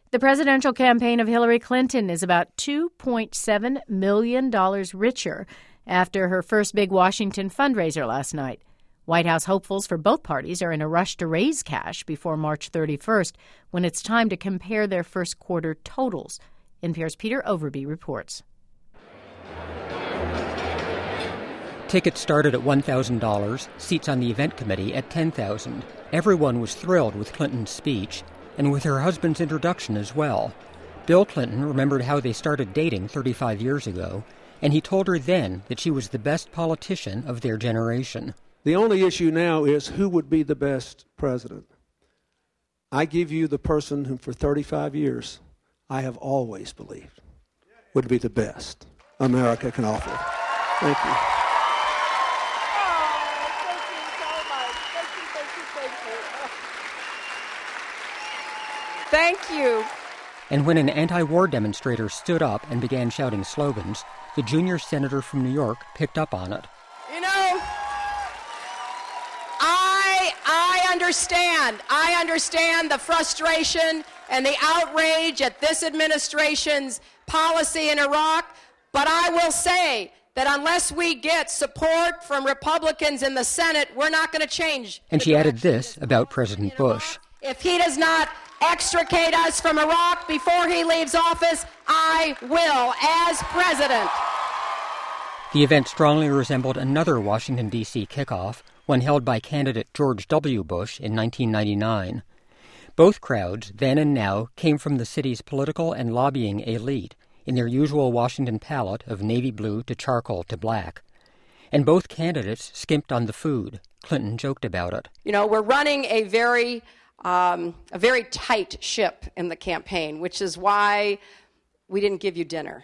The presidential campaign of Hillary Clinton is about $2.7 million richer after her first big Washington fundraiser last night. White House hopefuls for both parties are in a rush to raise cash before March 31st, when it's time to compare their first quarter totals. NPR's Peter Overby reports. Tickets started at $1,000, seats on the event committee at $10,000. Everyone was thrilled with Clinton's speech and with her husband's introduction as well. Bill Clinton remembered how they started dating 35 years ago, and he told her then that she was the best politician of their generation. The only issue now is who would be the best president. I give you the person who for 35 years I have always believed would be the best America can offer. Thank you. Thank you. And when an anti-war demonstrator stood up and began shouting slogans, the junior senator from New York picked up on it. You know, I understand the frustration and the outrage at this administration's policy in Iraq, but I will say that unless we get support from Republicans in the Senate, we're not going to change. And she added this about President Bush. If he does not extricate us from Iraq before he leaves office, I will as president. The event strongly resembled another Washington, D.C. kickoff, one held by candidate George W. Bush in 1999. Both crowds, then and now, came from the city's political and lobbying elite in their usual Washington palette of navy blue to charcoal to black. And both candidates skimped on the food. Clinton joked about it. You know, we're running a very tight ship in the campaign, which is why we didn't give you dinner.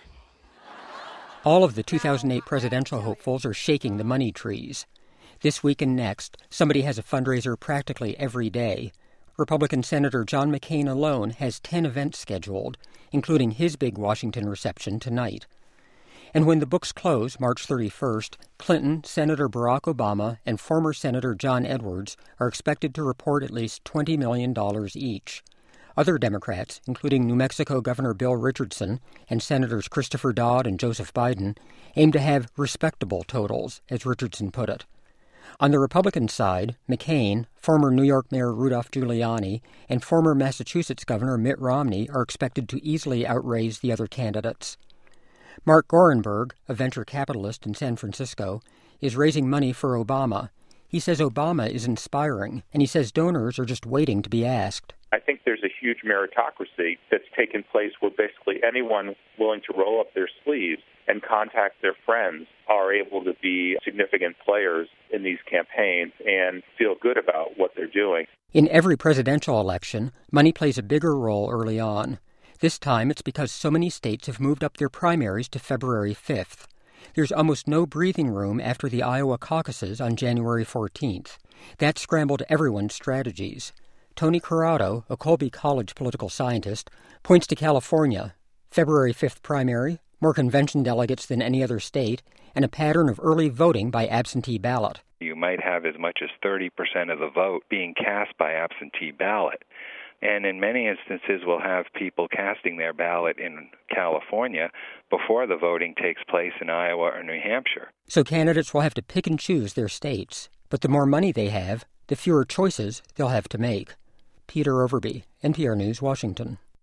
All of the 2008 presidential hopefuls are shaking the money trees. This week and next, somebody has a fundraiser practically every day. Republican Senator John McCain alone has 10 events scheduled, including his big Washington reception tonight. And when the books close March 31st, Clinton, Senator Barack Obama, and former Senator John Edwards are expected to report at least $20 million each. Other Democrats, including New Mexico Governor Bill Richardson and Senators Christopher Dodd and Joseph Biden, aim to have respectable totals, as Richardson put it. On the Republican side, McCain, former New York Mayor Rudolph Giuliani, and former Massachusetts Governor Mitt Romney are expected to easily outraise the other candidates. Mark Gorenberg, a venture capitalist in San Francisco, is raising money for Obama. He says Obama is inspiring, and he says donors are just waiting to be asked. I think there's a huge meritocracy that's taken place where basically anyone willing to roll up their sleeves and contact their friends are able to be significant players in these campaigns and feel good about what they're doing. In every presidential election, money plays a bigger role early on. This time it's because so many states have moved up their primaries to February 5th. There's almost no breathing room after the Iowa caucuses on January 14th. That scrambled everyone's strategies. Tony Corrado, a Colby College political scientist, points to California. February 5th primary, more convention delegates than any other state, and a pattern of early voting by absentee ballot. You might have as much as 30% of the vote being cast by absentee ballot. And in many instances, we'll have people casting their ballot in California before the voting takes place in Iowa or New Hampshire. So candidates will have to pick and choose their states. But the more money they have, the fewer choices they'll have to make. Peter Overby, NPR News, Washington.